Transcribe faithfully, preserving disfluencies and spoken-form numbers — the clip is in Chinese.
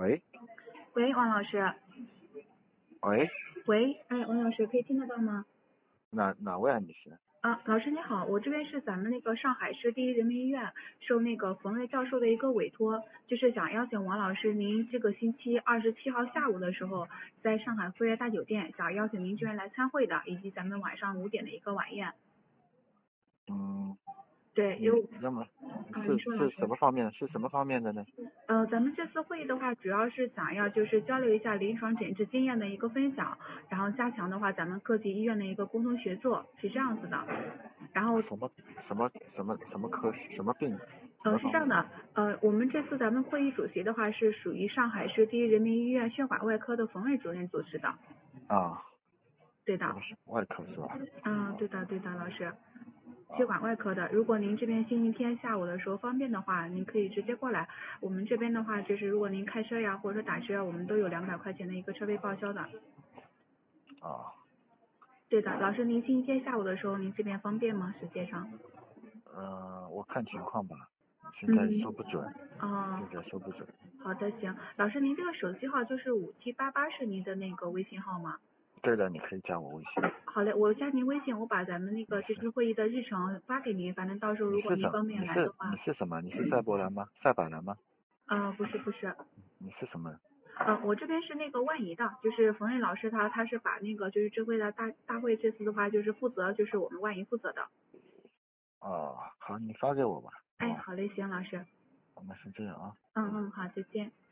喂喂，王老师。 喂， 喂，哎，王老师可以听得到吗？ 哪哪位啊？你是？ 啊，老师你好，我这边是咱们那个上海市第一人民医院受那个冯瑞教授的一个委托，就是想邀请王老师您这个星期二十七号下午的时候，在上海辉悦大酒店，想邀请您这边来参会的，以及咱们晚上五点的一个晚宴。 嗯， 对， 你有那么啊， 是你说老师。 是什么方面的？是什么方面的呢？ 呃，咱们这次会议的话，主要是想要就是交流一下临床诊治经验的一个分享，然后加强的话咱们各级医院的一个共同协作，是这样子的。然后什么什么什么什么科什么病？什呃么方面？ 是这样的，呃我们这次咱们会议主席的话是属于上海市第一人民医院血管外科的冯瑞主任主持的。 啊， 对的。 这个是外科是吧？ 嗯，对的对的，老师。血啊管外科的，如果您这边星期天下午的时候方便的话，您可以直接过来。我们这边的话，就是如果您开车呀，或者说打车，我们都有两百块钱的一个车费报销的。 啊， 对的，老师，您星期天下午的时候，您这边方便吗？时间上？ 呃，我看情况吧，现在嗯。 说不准， 哦。 现在说不准。 好的，行。老师，您这个手机号就是五七八八是您的那个微信号吗？ 对了，你可以加我微信。 好嘞，我加您微信，我把咱们那个这次会议的日程发给您，反正到时候如果你是什您方便你是来的话。 你是什么？你是赛博兰吗？赛百兰吗？ 呃，不是不是。 你是什么？ 呃，我这边是那个万怡的，就是冯瑞老师他他是把那个就是这回的大大会这次的话就是负责就是我们万怡负责的。 哦，好，你发给我吧。 哎， 吧好嘞，行，老师。 那是这样啊。 嗯嗯，好，再见。